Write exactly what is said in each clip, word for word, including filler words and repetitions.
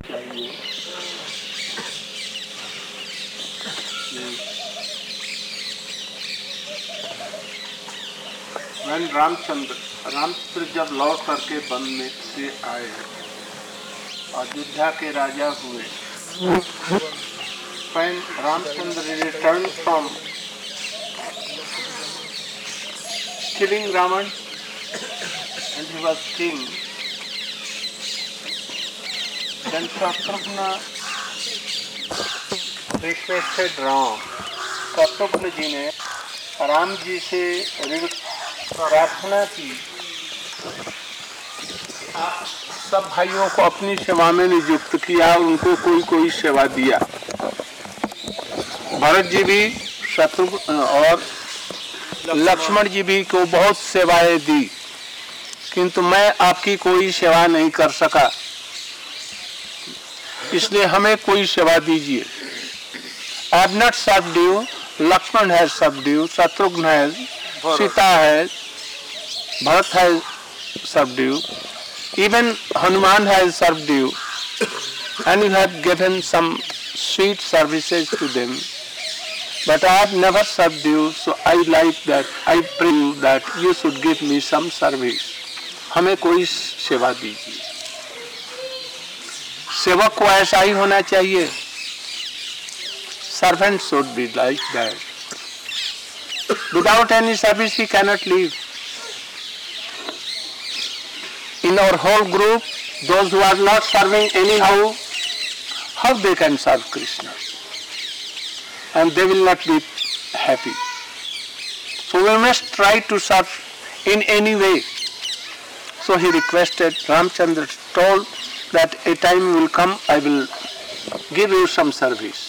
when Ramchandra Ramchandra जब लौट करके वन में से आए, अयोध्या के राजा हुए, when Ramchandra returned from killing Ravan and he was king, then Shatrugna requested Ram. Shatrughan जी ने राम जी से प्रार्थना की, सब भाइयों को अपनी सेवा में नियुक्त किया, उनको कोई कोई सेवा दिया। भरत जी भी शत्रुघ्न और लक्ष्मण जी भी को बहुत सेवाएं दी, किंतु मैं आपकी कोई सेवा नहीं कर सका, इसलिए हमें कोई सेवा दीजिए। I have not served you, Lakshman has served you, Shatrugna has, Sita has, Bharat has served you, even Hanuman has served you, and you have given some sweet services to them. But I have never served you, so I like that, I pray you that you should give me some service. हमें कोई सेवा दीजिए। सेवक को ऐसा ही होना चाहिए। Servant should be like that. Without any service he cannot live. In our whole group, those who are not serving anyhow, how they can serve Krishna? And they will not be happy. So we must try to serve in any way. So he requested, Ramchandra told that a time will come, I will give you some service.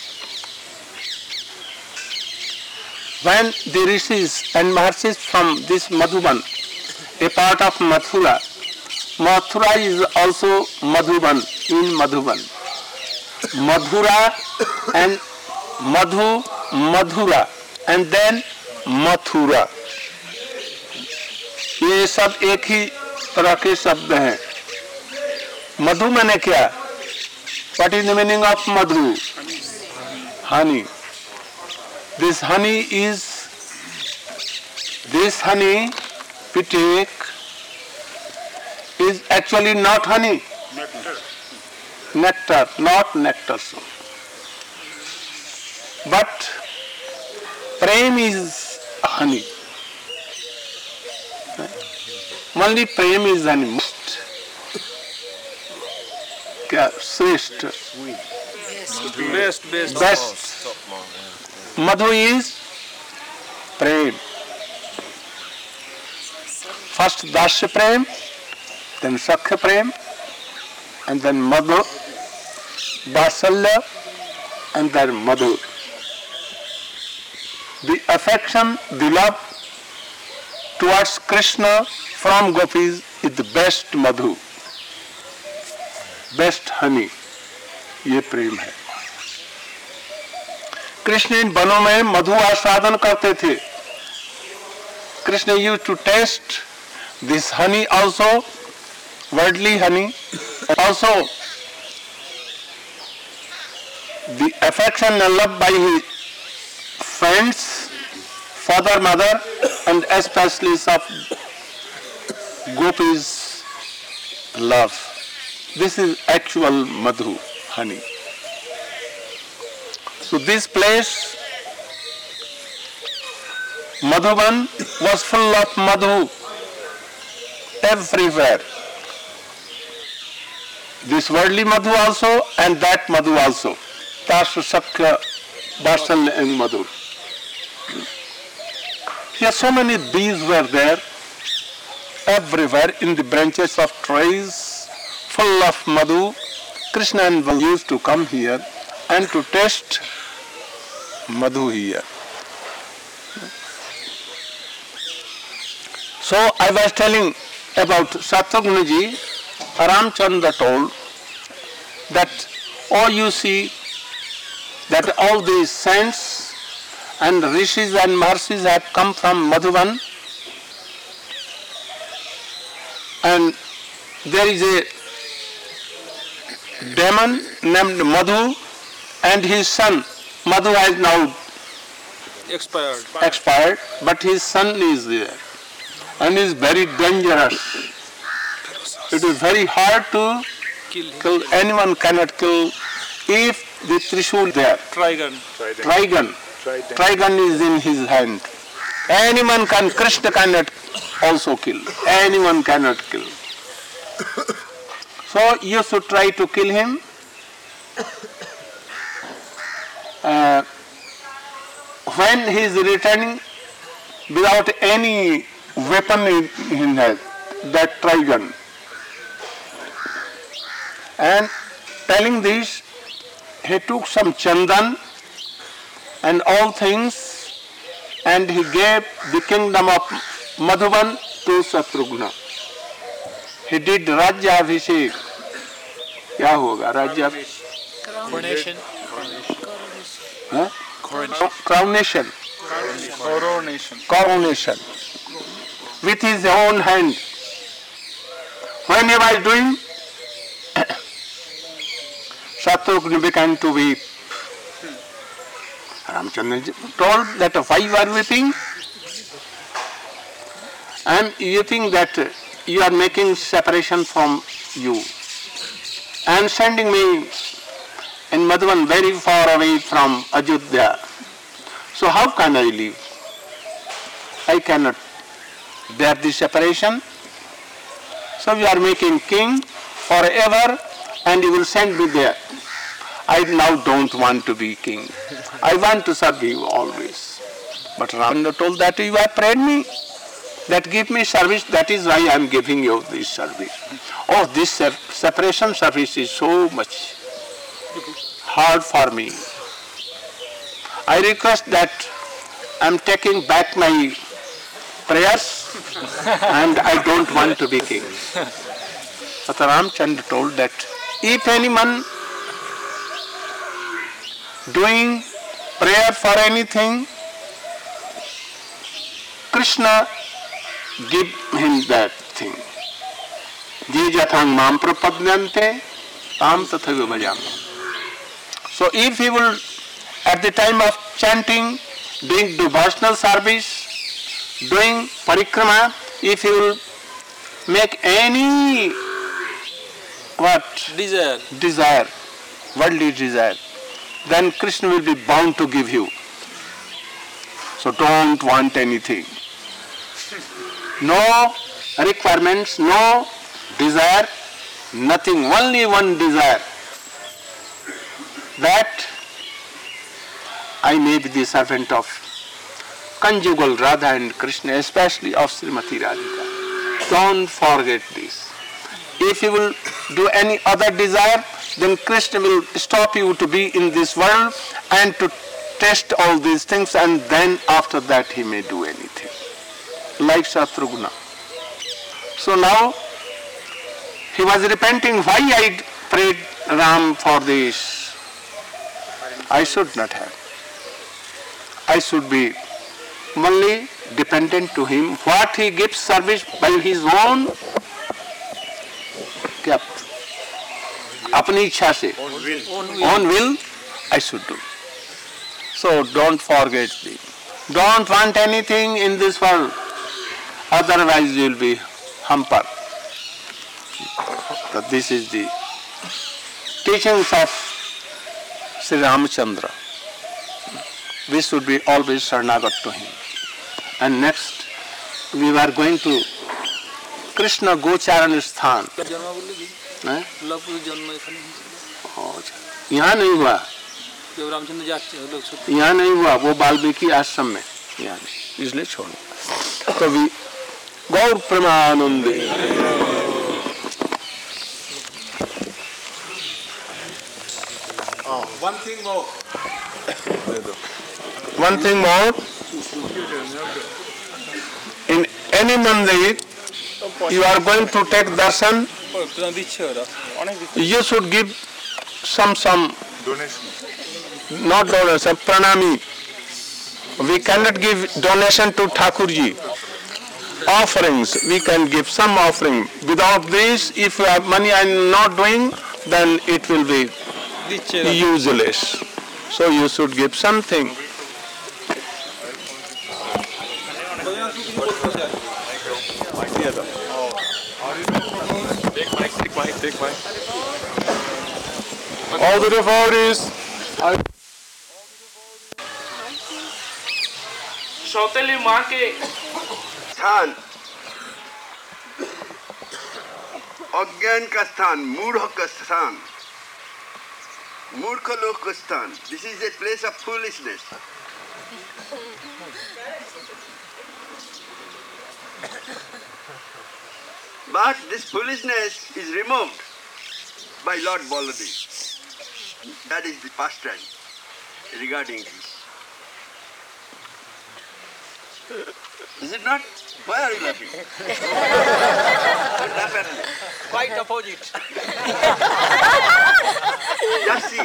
When the rishis and maharshis from this Madhuban, a part of Mathura, Mathura is also Madhuban, in Madhuban. Madhura and Madhu, Madhura, and then Mathura. ये सब एक ही तरह के शब्द हैं। मधु माने क्या? What is the meaning of madhu? Honey. This honey is, this honey we take is actually not honey. Nectar. Nectar, not nectar. But prem is honey. Only prem is honey. Most क्या श्रेष्ठ best best best madhu is prem. First dasya prem, then sakhya prem, and then madhu, vasalya, and then madhu. The affection, the love towards Krishna from gopis is the best madhu, best honey. ये प्रेम है। कृष्ण इन वनों में मधु आस्वादन करते थे। Krishna used to taste this honey also, worldly honey, also the affection and love by his friends, father, mother, and especially of gopis' love. This is actual madhu, honey. So this place, Madhuban, was full of madhu everywhere. This worldly madhu also and that madhu also. Tasya, Sakya, Vasalya and madhu. Here so many bees were there, everywhere in the branches of trees, full of madhu. Krishna and Balram used to come here and to taste madhu here. So I was telling about Shatrugna ji, Ramchandra told that, oh, you see that all these saints and rishis and maharshis have come from Madhuban, and there is a demon named Madhu, and his son. Madhu has now Expired. expired, but his son is there, and is very dangerous. It is very hard to Kill him. kill. Anyone cannot kill if the Trishul there. Trigon. Trigon. Trigon is in his hand. Anyone can, Krishna cannot also kill. Anyone cannot kill. So you should try to kill him. Uh, when he is returning without any weapon in his hand, that Trigon. And telling this, he took some chandan and all things, and he gave the kingdom of Madhuban to Shatrugna. He did Rajya Abhishek. क्या होगा राज्य Coronation. huh? Coronation. Coronation. Coronation. Coronation with his own hand. When he was doing, Shatrugna began to weep. Ramchandra told that why you are weeping? I am weeping that you are making separation from you and sending me in Madhuban very far away from Ajodhya. So how can I live? I cannot bear this separation. So you are making king forever and you will send me there. I now don't want to be king. I want to serve you always. But Ramchandra told that you have prayed me, that give me service, that is why I am giving you this service. Oh, this separation service is so much hard for me. I request that I am taking back my prayers and I don't want to be king. But Ramchandra told that if anyone doing prayer for anything, Krishna give him that thing. Je jathang mam prapadyante tam tathaiva bhajami. So if he will, at the time of chanting, doing devotional service, doing parikrama, if he will make any what Desire. desire, worldly desire, then Krishna will be bound to give you. So don't want anything. No requirements, no desire, nothing, only one desire, that I may be the servant of conjugal Radha and Krishna, especially of Srimati Radhika. Don't forget this. If you will do any other desire, then Krishna will stop you to be in this world and to test all these things, and then after that he may do anything. Like Shatrugna. So now he was repenting, why I prayed Ram for this? I should not have. I should be only dependent to him. What he gives service by his own, क्या अपनी इच्छा से, own will, I should do. So don't forget this. Don't want anything in this world, otherwise you will be hampered. So this is the teachings of Sri Ramchandra. We should be always Sarnagat to him. And next, we are going to Krishna Gocharan Sthan. जन्म बोले भी हैं? Love जन्म एखाने हয়েছে। और यहाँ नहीं हुआ, जब रामचंद्र जाते हैं लोग सोते यहाँ नहीं हुआ, वो वाल्मीकि आश्रम में, यहाँ नहीं, इसलिए छोड़। तो भी गौर प्रेमानंदे। One thing more. One thing more, in any mandir, you are going to take darshan, हैं दिच्छे ওরা অনেক দিচ্ছে you should give some, some, Donation. not donation, pranami. We cannot give donation to Thakurji. Offerings, we can give some offering. Without this, if you have money and not doing, then it will be দিচ্ছে ওরা। useless. So you should give something. All the devotees. सौतेली माँ के स्थान अज्ञान का स्थान, मूढ़ का स्थान, मूर्ख लोग का स्थान. This is a place of foolishness. But this foolishness is removed by Lord Baladev. That is the pastime regarding this. Is it not? Why are you laughing? Don't laugh at me. Quite opposite. Just see.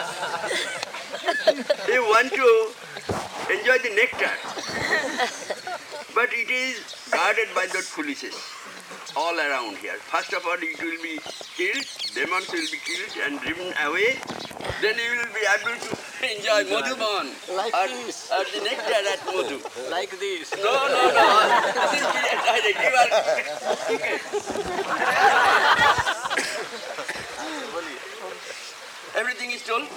They want to enjoy the nectar, but it is guarded by the foolishness all around here. First of all, it will be killed, demons will be killed and driven away. Then you will be able to enjoy Madhuban Like or, this. or the nectar at Madhu. Like this. No, no, no. This is direct. You are everything is told.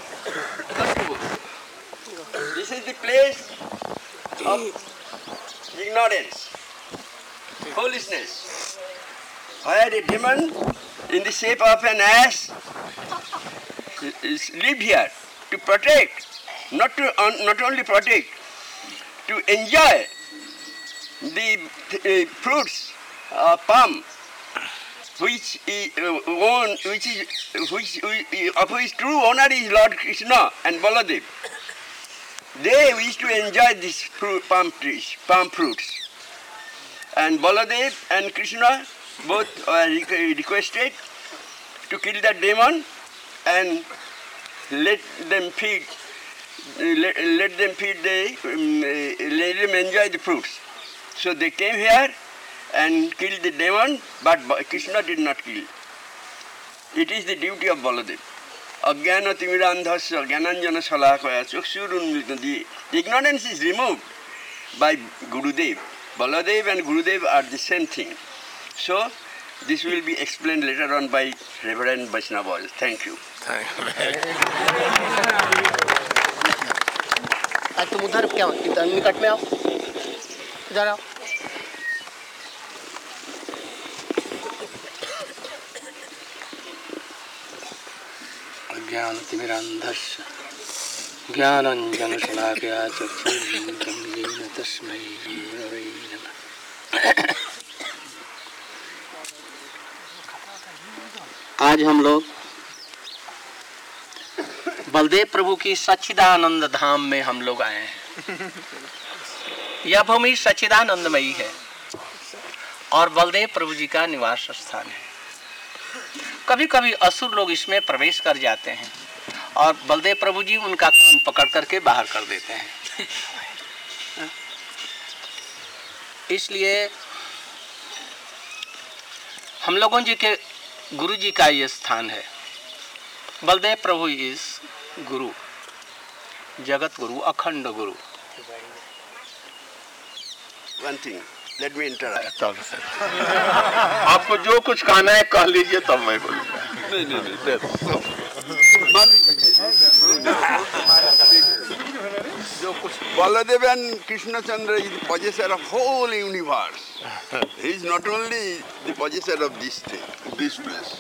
This is the place of ignorance, foolishness, where a demon in the shape of an ass is live here to protect, not to un, not only protect, to enjoy the uh, fruits of palm, which is uh, own, which is which uh, of which true owner is Lord Krishna and Baladev. They wish to enjoy these fruit, palm trees, palm fruits, and Baladev and Krishna both are requested to kill that demon and let them feed, let, let them feed the, um, let them enjoy the fruits. So they came here and killed the demon, but Krishna did not kill. It is the duty of Baladev. Ajnana timirandhasya jnananjana shalakaya chakshurunmilitam. The ignorance is removed by Gurudev. Baladev and Gurudev are the same thing. So this will be explained later on by Reverend Vaishnava. Thank you. आज तुम उधर क्या इधर निकट में आओ, इधर आओ. अज्ञानतिमिरान्धस्य ज्ञानाञ्जनशलाकया चक्षुरुन्मिलितं तस्मै गुरवे नमः. आज हम लोग बलदेव प्रभु की सच्चिदानंद धाम में हम लोग आए हैं. यह भूमि सच्चिदानंदमयी है और बलदेव प्रभु जी का निवास स्थान है. कभी कभी असुर लोग इसमें प्रवेश कर जाते हैं और बलदेव प्रभु जी उनका कान पकड़ करके बाहर कर देते हैं. इसलिए हम लोगों जी के गुरु जी का ये स्थान है. बलदेव प्रभु इस गुरु, जगत गुरु, अखंड गुरु. One thing, let me interrupt. आपको जो कुछ कहना है कह लीजिए, तब मैं बोलूँगा. नहीं नहीं नहीं दे दो. जो कुछ Baladev and Krishna Chandra is the possessor of whole universe. He is not only the possessor of this thing, this place.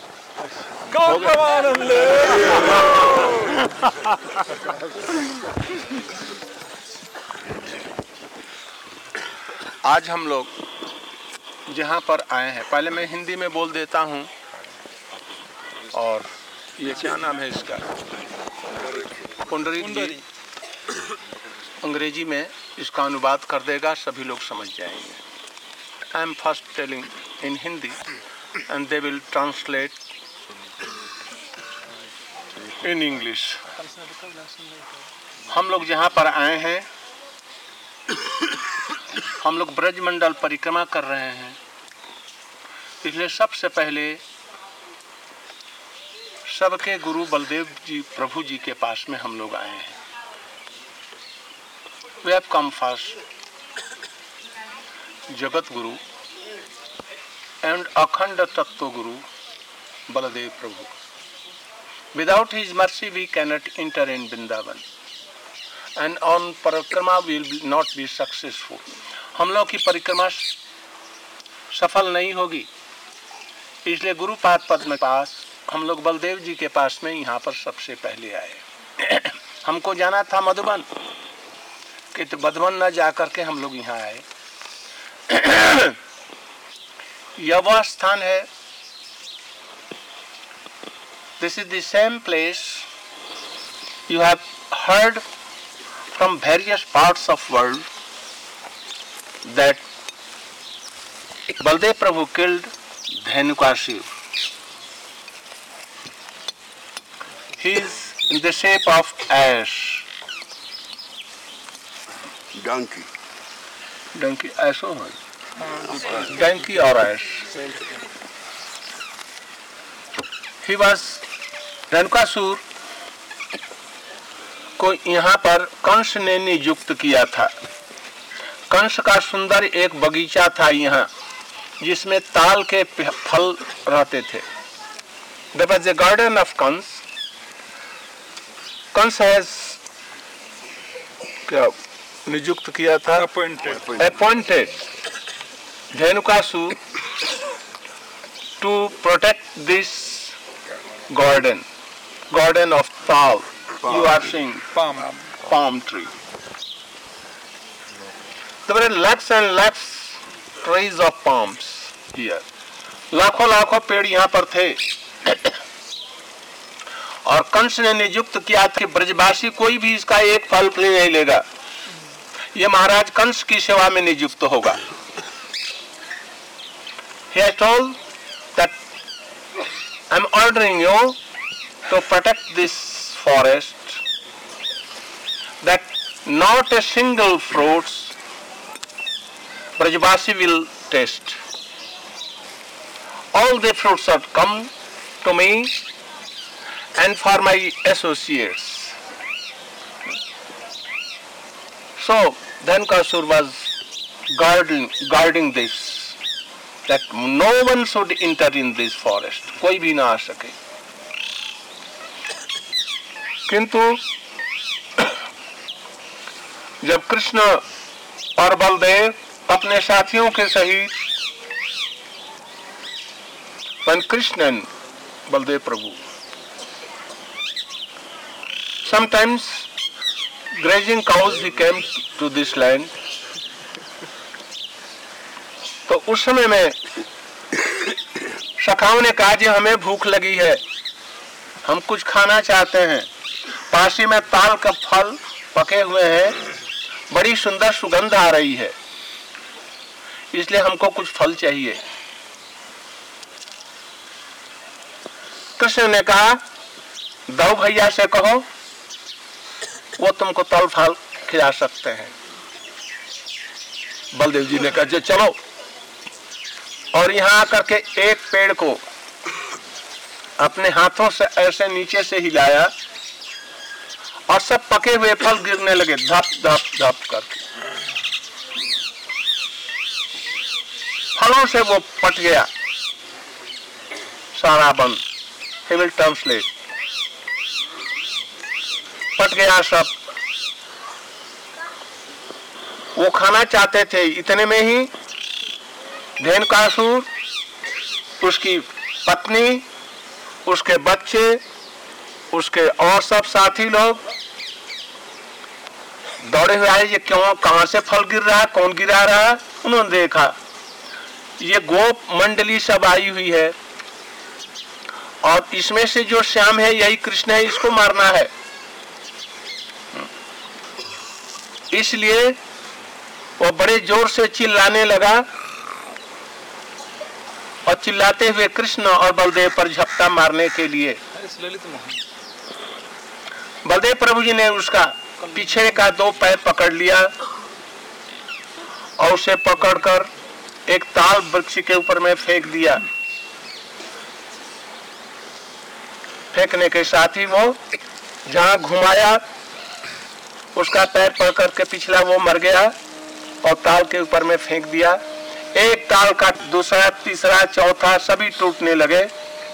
आज हम लोग जहाँ पर आए हैं, पहले मैं हिंदी में बोल देता हूँ. और ये क्या नाम है इसका, पुंडरीक जी अंग्रेजी में इसका अनुवाद कर देगा, सभी लोग समझ जाएंगे. I am first telling in Hindi and they will translate in English. हम लोग जहाँ पर आए हैं, हम लोग ब्रजमंडल परिक्रमा कर रहे हैं. इसलिए सबसे पहले सबके गुरु बलदेव जी प्रभु जी के पास में हम लोग आए हैं। वे have come first Jagat Guru and akhanda tattva guru Baladev Prabhu. Without his mercy we cannot enter in Vrindavan and on parikrama will not be successful. हम लोग की परिक्रमा सफल नहीं होगी, इसलिए गुरुपाद पद्म के पास हम लोग बलदेव जी के पास में यहाँ पर सबसे पहले आए। हमको जाना था मधुबन, कि तो मधुबन न जा करके हम लोग यहाँ आए। यह वह स्थान है, this is the same place you have heard from various parts of world that Baladev Prabhu killed Dhenukasura. He is in the shape of ash. Donkey. Donkey, ऐसा है. Donkey or ash. He was Dhenukasur को यहाँ पर कंस ने नियुक्त किया था. कंस का सुंदर एक बगीचा था यहाँ, जिसमें ताल के फल रहते थे. There was a garden of Kans. Kans has क्या नियुक्त किया था? Appointed. Appointed Dhenukasur to protect this garden, garden of Tal. You are seeing palm, palm tree. There were lakhs and lakhs trees of palms here. लाखों लाखों पेड़ यहाँ पर थे. और कंस ने नियुक्त किया कि ब्रजवासी कोई भी इसका एक फल नहीं लेगा, ये महाराज कंस की सेवा में नियुक्त होगा. He has told that I am ordering you to protect this forest, that not a single fruits Brajavasi will taste. All the fruits are come to me and for my associates. So Dhanukaasur was guarding, guarding this, that no one should enter in this forest. कोई भी ना आ सके. किंतु जब कृष्ण और बलदेव अपने साथियों के सहित, when Krishna and Baldev Prabhu sometimes grazing cows he came to this land, तो उस समय में सखाओं ने कहा जी हमें भूख लगी है, हम कुछ खाना चाहते हैं. पासी में ताल का फल पके हुए हैं, बड़ी सुंदर सुगंध आ रही है, इसलिए हमको कुछ फल चाहिए. कृष्ण ने कहा दो भैया से कहो, वो तुमको तल फल खिला सकते हैं. बलदेव जी ने कहा चलो, और यहाँ आकर के एक पेड़ को अपने हाथों से ऐसे नीचे से हिलाया और सब पके हुए फल गिरने लगे धप धप धप करके. फलों से वो पट गया सारा बंद. He will translate. पट गया सब. वो खाना चाहते थे, इतने में ही धेनुकासुर, उसकी पत्नी, उसके बच्चे, उसके और सब साथी लोग दौड़े हुए आए. ये क्यों, कहां से फल गिर रहा है, कौन गिरा रहा है? उन्होंने देखा ये गोप मंडली सब आई हुई है और इसमें से जो श्याम है यही कृष्ण है, इसको मारना है. इसलिए वो बड़े जोर से चिल्लाने लगा और चिल्लाते हुए कृष्ण और बलदेव पर झपटा मारने के लिए. बलदेव प्रभु जी ने उसका पीछे का दो पैर पकड़ लिया और उसे पकड़कर एक ताल वृक्ष के ऊपर में फेंक दिया. फेंकने के साथ ही वो जहाँ घुमाया उसका पैर पकड़ करके पिछला वो मर गया और ताल के ऊपर में फेंक दिया। एक ताल का दूसरा, तीसरा, चौथा सभी टूटने लगे।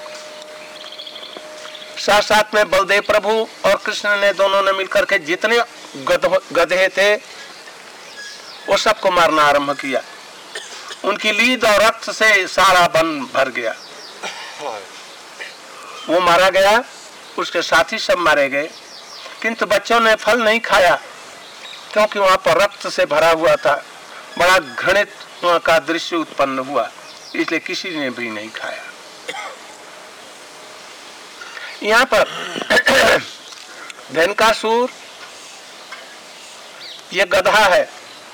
साथ साथ में बलदेव प्रभु और कृष्ण ने दोनों ने मिलकर के जितने गधे थे वो सबको मारना आरंभ किया। उनकी लीद और रक्त से सारा वन भर गया। वो मारा गया, उसके साथी सब मारे गए, किंतु बच्चों ने फल नहीं खाया क्योंकि वहां पर रक्त से भरा हुआ था। बड़ा घृणित का दृश्य उत्पन्न हुआ, इसलिए किसी ने भी नहीं खाया। यहाँ पर धेनुकासुर ये गधा है।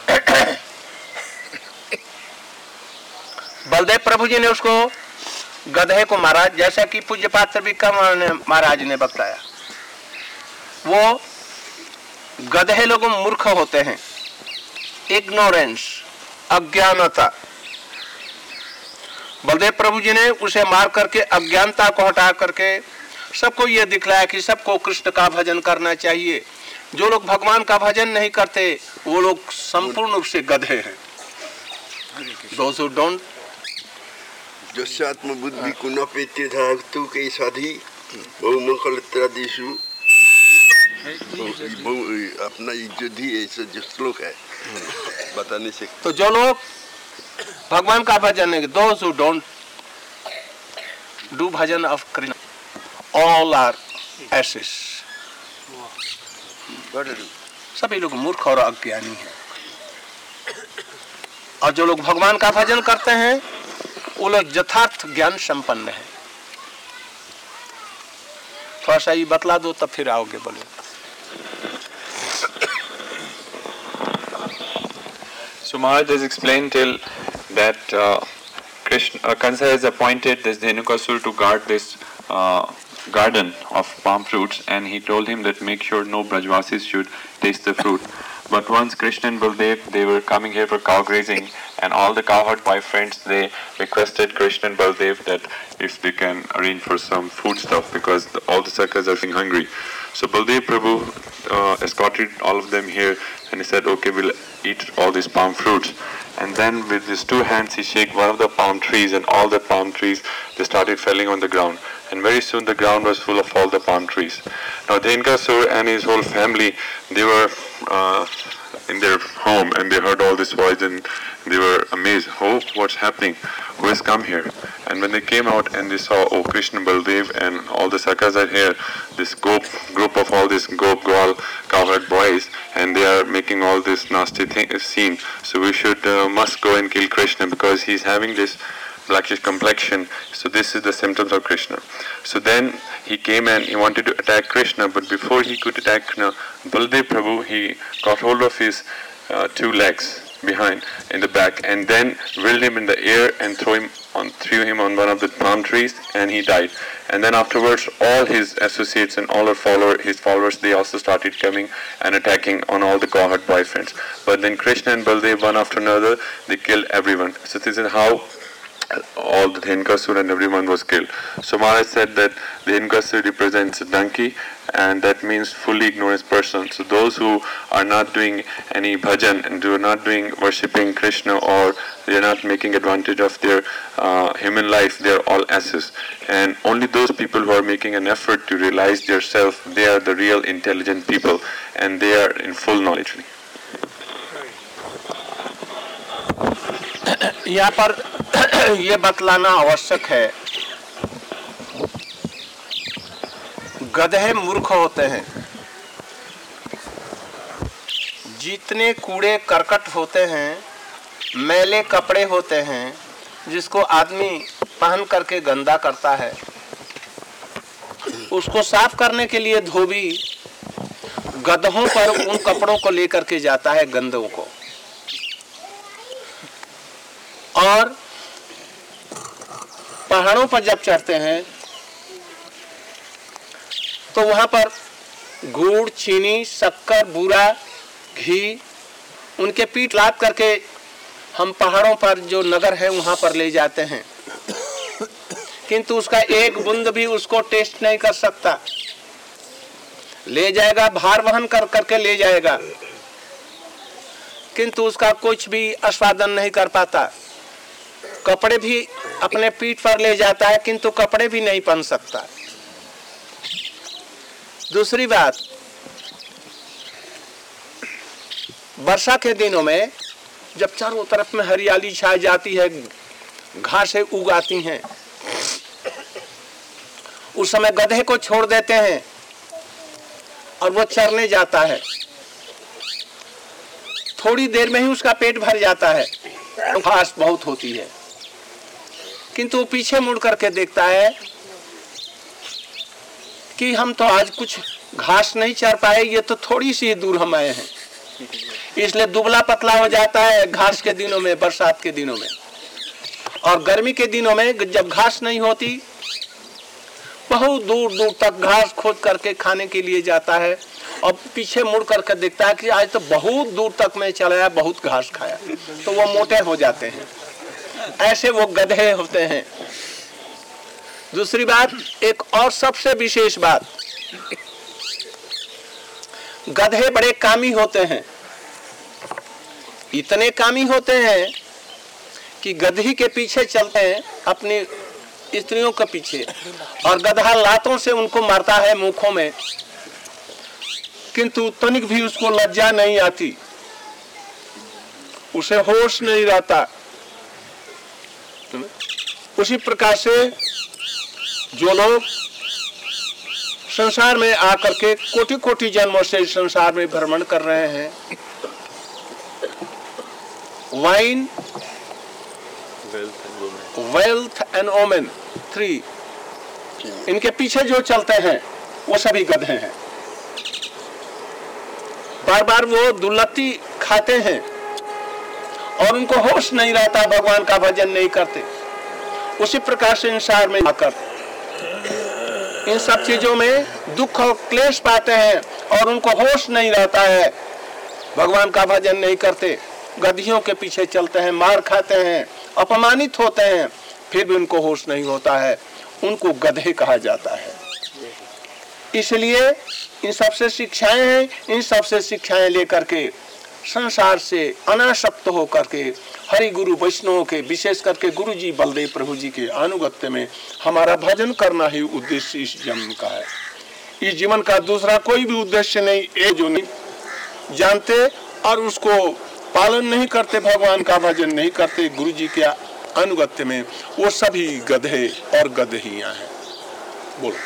बलदेव प्रभु जी ने उसको गधे को मारा, जैसा कि पूज्य पात्र विक्रमानंद महाराज ने बताया। वो गधे लोग मूर्ख होते हैं, इग्नोरेंस, अज्ञानता। बलदेव प्रभु जी ने उसे मार करके अज्ञानता को हटा करके सबको ये दिखलाया कि सबको कृष्ण का भजन करना चाहिए। जो लोग भगवान का भजन नहीं करते वो लोग संपूर्ण रूप से गधे हैं। Those who don't जस्यात्म बुद्धि कुनपेत्य धातु के साधी बहुमंगल त्रादिशु अपना इज्जत ही ऐसा जो श्लोक है बताने से। तो जो लोग भगवान का भजन नहीं, those who don't do bhajan of Krishna, all are asses। सभी लोग मूर्ख और अज्ञानी हैं। और जो लोग भगवान का भजन करते हैं वो लोग यथार्थ ज्ञान संपन्न है। थोड़ा सा ये बतला दो तब फिर आओगे बोले। So Maharaj has explained till that uh, Krishna, uh, Kansa has appointed this Dhenukasur to guard this uh, garden of palm fruits, and he told him that make sure no Brajvasis should taste the fruit. But once Krishna and Baldev, they were coming here for cow grazing, and all the cowherd boyfriends, they requested Krishna and Baldev that if they can arrange for some food stuff because the, all the sakas are feeling hungry. So Baldev Prabhu uh, escorted all of them here, and he said, okay, we'll eat all these palm fruits. And then with his two hands he shake one of the palm trees, and all the palm trees, they started falling on the ground. And very soon the ground was full of all the palm trees. Now Dhenukasur and his whole family, they were uh, in their home, and they heard all this voice, and they were amazed. Oh, what's happening? Who has come here? And when they came out and they saw, oh, Krishna, Baldev and all the sakas are here, this gop, group of all these gop, gwal, cowherd boys, and they are making all this nasty thing, scene. So we should, uh, must go and kill Krishna because he's having this blackish complexion. So this is the symptoms of Krishna. So then he came and he wanted to attack Krishna, but before he could attack Krishna, Baldev Prabhu, he got hold of his uh, two legs behind in the back, and then whirled him in the air and threw him on threw him on one of the palm trees, and he died. And then afterwards all his associates and all our follower, his followers, they also started coming and attacking on all the cowherd boyfriends. But then Krishna and Baldev, one after another, they killed everyone. So this is how all the Dhenukasur and everyone was killed. So Maharaj said that Dhenukasur represents a donkey, and that means fully ignorant person. So those who are not doing any bhajan and do not doing worshipping Krishna, or they are not making advantage of their uh, human life, they are all asses. And only those people who are making an effort to realize their self, they are the real intelligent people, and they are in full knowledge. यहाँ पर ये बतलाना आवश्यक है, गधे मूर्ख होते हैं। जितने कूड़े करकट होते हैं, मैले कपड़े होते हैं, जिसको आदमी पहन करके गंदा करता है, उसको साफ करने के लिए धोबी गधों पर उन कपड़ों को लेकर के जाता है, गंदों को। और पहाड़ों पर जब चढ़ते हैं तो वहां पर गुड़, चीनी, शक्कर, बूरा, घी उनके पीठ लाद करके हम पहाड़ों पर जो नगर है वहां पर ले जाते हैं। किंतु उसका एक बूंद भी उसको टेस्ट नहीं कर सकता। ले जाएगा, भार वहन कर करके ले जाएगा, किंतु उसका कुछ भी आस्वादन नहीं कर पाता। कपड़े भी अपने पीठ पर ले जाता है, किंतु कपड़े भी नहीं पहन सकता। दूसरी बात, वर्षा के दिनों में जब चारों तरफ में हरियाली छा जाती है, घासें उगाती हैं, उस समय गधे को छोड़ देते हैं और वो चरने जाता है। थोड़ी देर में ही उसका पेट भर जाता है, घास बहुत होती है, किंतु वो पीछे मुड़ करके देखता है कि हम तो आज कुछ घास नहीं चर पाए, ये तो थोड़ी सी दूर हम आए हैं, इसलिए दुबला पतला हो जाता है घास के दिनों में, बरसात के दिनों में। और गर्मी के दिनों में जब घास नहीं होती, बहुत दूर दूर तक घास खोद करके खाने के लिए जाता है और पीछे मुड़ करके देखता है कि आज तो बहुत दूर तक मैं चलाया, बहुत घास खाया, तो वो मोटे हो जाते हैं। ऐसे वो गधे होते हैं। दूसरी बात, एक और सबसे विशेष बात, गधे बड़े कामी होते हैं। इतने कामी होते हैं कि गधी के पीछे चलते हैं, अपनी स्त्रियों के पीछे, और गधा लातों से उनको मारता है मुखों में, किंतु तनिक भी उसको लज्जा नहीं आती, उसे होश नहीं रहता। उसी प्रकार से जो लोग संसार में आकर के कोटि कोटि जन्मों से संसार में भ्रमण कर रहे हैं, wine, wealth and women, three, इनके पीछे जो चलते हैं वो सभी गधे हैं। बार बार वो दुर्लत्ती खाते हैं और उनको होश नहीं रहता, भगवान का भजन नहीं करते। उसी प्रकार से संसार में आकर इन सब चीजों में दुख और क्लेश पाते हैं और उनको होश नहीं रहता है, भगवान का भजन नहीं करते, गधियों के पीछे चलते हैं, मार खाते हैं, अपमानित होते हैं, फिर भी उनको होश नहीं होता है, उनको गधे कहा जाता है। इसलिए इन सबसे शिक्षाएं हैं, इन सबसे शिक्षाएं लेकर के संसार से अनासक्त होकर के हरि गुरु वैष्णवों के, विशेष करके गुरु जी बलदेव प्रभु जी के अनुगत्य में हमारा भजन करना ही उद्देश्य इस जन्म का है। इस जीवन का दूसरा कोई भी उद्देश्य नहीं। ये जो नहीं जानते और उसको पालन नहीं करते, भगवान का भजन नहीं करते, गुरु जी के अनुगत्य में, वो सभी गधे और गधहियां हैं। बोलो।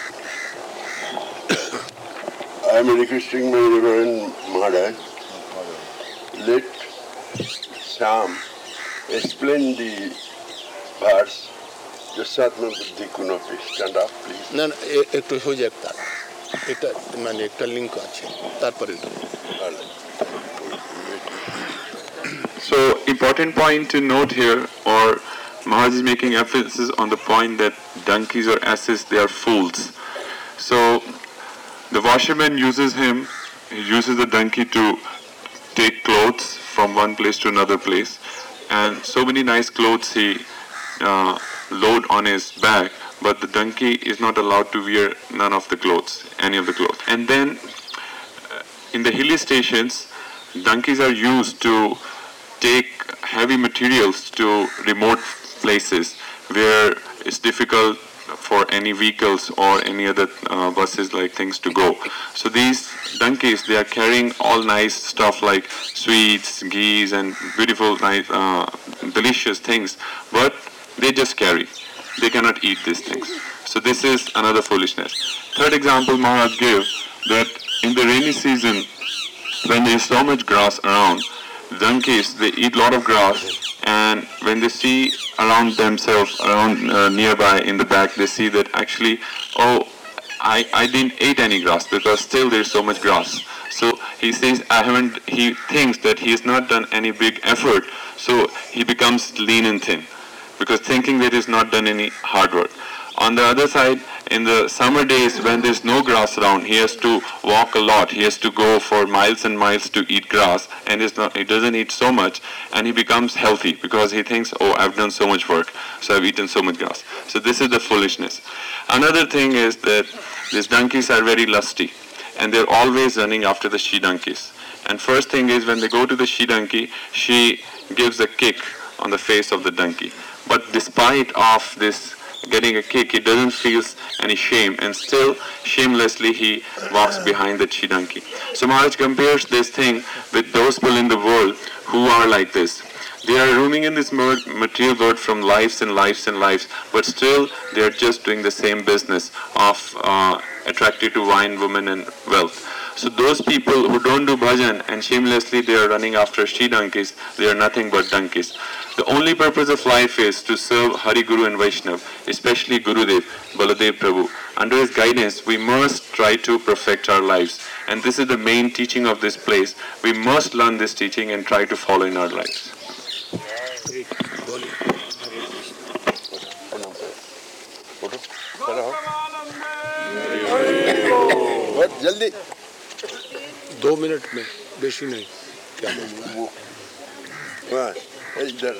I am requesting my Reverend Maharaj, let Sam explain the verse Jasatma Buddhi Kunapi. Stand up, please. না না এ- একটু হয়ে যাক তার এটা মানে একটা লিঙ্ক আছে তারপরে এটা। So important point to note here, or Maharaj is making emphasis on the point that donkeys or asses, they are fools. So the washerman uses him, he uses the donkey to take clothes from one place to another place, and so many nice clothes he uh, load on his back, but the donkey is not allowed to wear none of the clothes, any of the clothes. And then uh, in the hilly stations, donkeys are used to take heavy materials to remote places where it's difficult for any vehicles or any other uh, buses like things to go. So these donkeys, they are carrying all nice stuff like sweets, ghees and beautiful, nice, uh, delicious things, but they just carry. They cannot eat these things. So this is another foolishness. Third example Maharaj gave, that in the rainy season, when there is so much grass around, donkeys, they eat a lot of grass, and when they see around themselves, around uh, nearby in the back, they see that actually, oh, I, I didn't eat any grass because still there's so much grass. So he says, I haven't, he thinks that he has not done any big effort, so he becomes lean and thin, because thinking that he's not done any hard work. On the other side, in the summer days when there's no grass around, he has to walk a lot. He has to go for miles and miles to eat grass, and it's not, he doesn't eat so much, and he becomes healthy because he thinks, oh, I've done so much work, so I've eaten so much grass. So this is the foolishness. Another thing is that these donkeys are very lusty, and they're always running after the she-donkeys. And first thing is, when they go to the she-donkey, she gives a kick on the face of the donkey. But despite of this getting a kick, he doesn't feel any shame, and still shamelessly he walks behind the she-donkey. So Maharaj compares this thing with those people in the world who are like this. They are roaming in this material world from lives and lives and lives, but still they are just doing the same business of uh, attracted to wine, women and wealth. So those people who don't do bhajan and shamelessly they are running after she-donkeys, they are nothing but donkeys. The only purpose of life is to serve Hari, Guru and Vaishnav, especially Gurudev, Baladev Prabhu. Under his guidance, we must try to perfect our lives. And this is the main teaching of this place. We must learn this teaching and try to follow in our lives. बहुत जल्दी दो minute में बेशी नहीं क्या हाँ इधर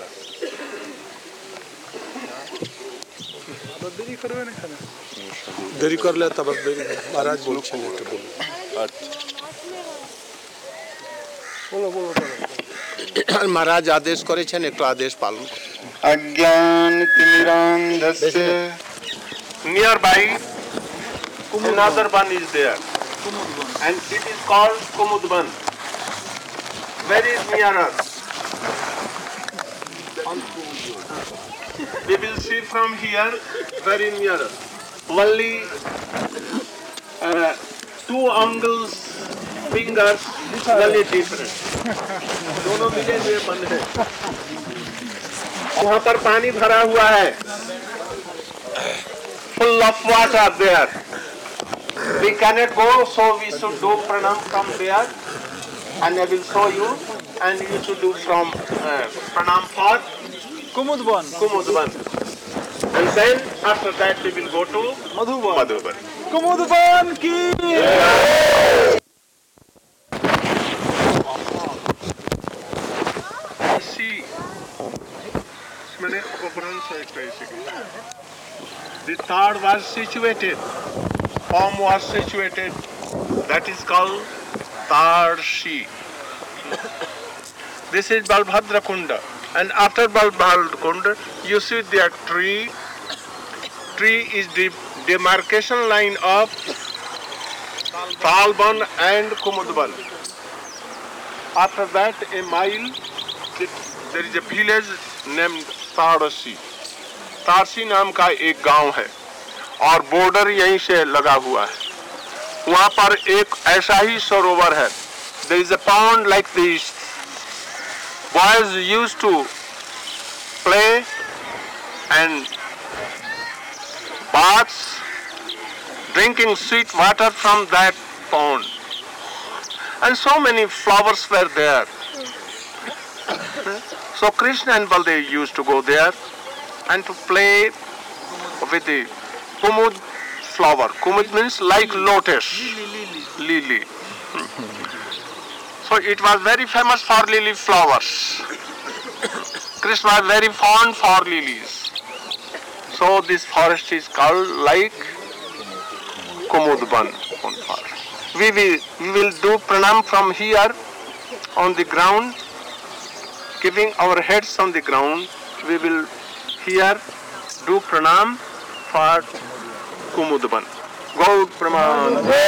देरी करवे नहीं खाना देरी कर ले तब देरी महाराज बोल चले तो बोलो बोलो बोलो महाराज आदेश करे छन एक आदेश पालन अज्ञान तिमिरांधस्य Nearby, another one is there, and it is called Kumudban. Very near us. We will see from here, very near us. Only uh, two angles, fingers, very different. दोनों मिले हुए बंद है. वहाँ पर पानी भरा हुआ है. Full of water there. We cannot go, so we should do pranam from there, and I will show you, and you should do from uh, pranam for Kumudban. Kumudban. And then after that we will go to Madhuban. Madhuban. Kumudvan की See, मैंने उपरांत से एक पैसे The third was situated. Form was situated. That is called Tarshi. This is Balbhadra Kunda. And after Balbhadra Kunda, you see the tree. Tree is the demarcation line of Talban and Kumudban. After that, a mile, there is a village named Tarshi. तारसी नाम का एक गांव है और border यहीं से लगा हुआ है. वहाँ पर एक ऐसा ही सरोवर है. There is a pond like this. Boys used to play and baths, drinking sweet water from that pond. And so many flowers were there. So Krishna and Baldev used to go there and to play with the kumud flower. Kumud means like lotus. Lily. Lily. So it was very famous for lily flowers. Krishna was very fond for lilies. So this forest is called like Kumudban. We will, we will do pranam from here on the ground, keeping our heads on the ground. We will here do pranam for Kumudban. Gaud Praman.